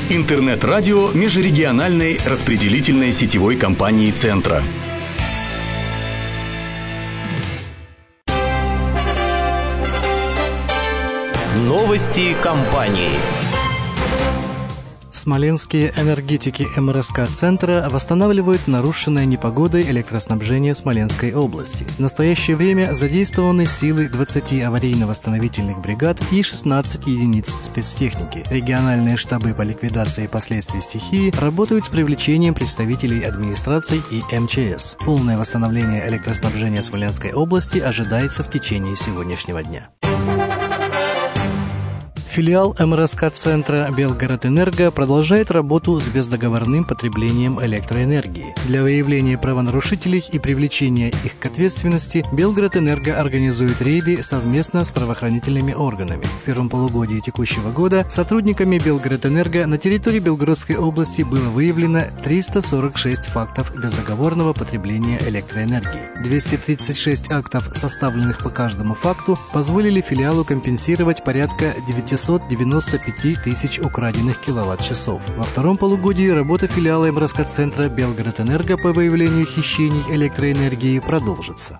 Интернет-радио межрегиональной распределительной сетевой компании «Центра». Новости компании. Смоленские энергетики МРСК «Центра» восстанавливают нарушенное непогодой электроснабжение Смоленской области. В настоящее время задействованы силы 20 аварийно-восстановительных бригад и 16 единиц спецтехники. Региональные штабы по ликвидации последствий стихии работают с привлечением представителей администраций и МЧС. Полное восстановление электроснабжения Смоленской области ожидается в течение сегодняшнего дня. Филиал МРСК «Центра» Белгородэнерго продолжает работу с бездоговорным потреблением электроэнергии. Для выявления правонарушителей и привлечения их к ответственности Белгородэнерго организует рейды совместно с правоохранительными органами. В первом полугодии текущего года сотрудниками Белгородэнерго на территории Белгородской области было выявлено 346 фактов бездоговорного потребления электроэнергии. 236 актов, составленных по каждому факту, позволили филиалу компенсировать порядка 995 тысяч украденных киловатт-часов. Во втором полугодии работа филиала МРСК «Центра» Белгородэнерго по выявлению хищений электроэнергии продолжится.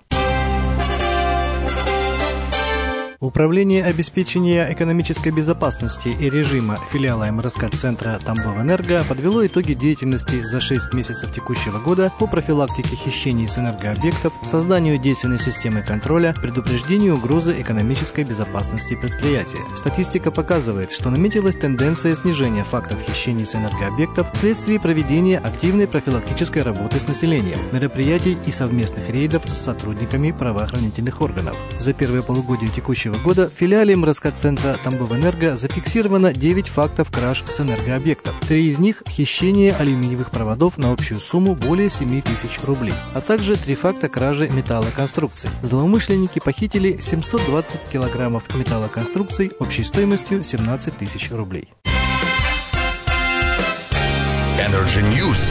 Управление обеспечения экономической безопасности и режима филиала МРСК «Центра» Тамбовэнерго подвело итоги деятельности за 6 месяцев текущего года по профилактике хищений с энергообъектов, созданию действенной системы контроля, предупреждению угрозы экономической безопасности предприятия. Статистика показывает, что наметилась тенденция снижения фактов хищений с энергообъектов вследствие проведения активной профилактической работы с населением, мероприятий и совместных рейдов с сотрудниками правоохранительных органов. За первое полугодие текущего года в филиале МРСК «Центра» Тамбовэнерго зафиксировано 9 фактов краж с энергообъектов. 3 из них – хищение алюминиевых проводов на общую сумму более 7 тысяч рублей, а также 3 факта кражи металлоконструкций. Злоумышленники похитили 720 килограммов металлоконструкций общей стоимостью 17 тысяч рублей. Energy News.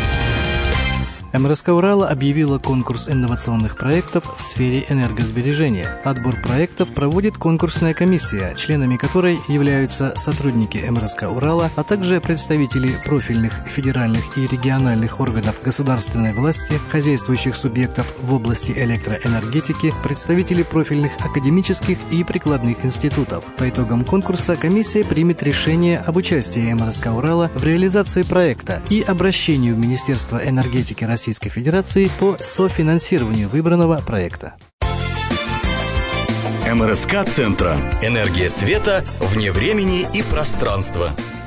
МРСК Урала объявила конкурс инновационных проектов в сфере энергосбережения. Отбор проектов проводит конкурсная комиссия, членами которой являются сотрудники МРСК Урала, а также представители профильных федеральных и региональных органов государственной власти, хозяйствующих субъектов в области электроэнергетики, представители профильных академических и прикладных институтов. По итогам конкурса комиссия примет решение об участии МРСК Урала в реализации проекта и обращению в Министерство энергетики Российской Федерации по софинансированию выбранного проекта. МРСК «Центра». Энергия света вне времени и пространства.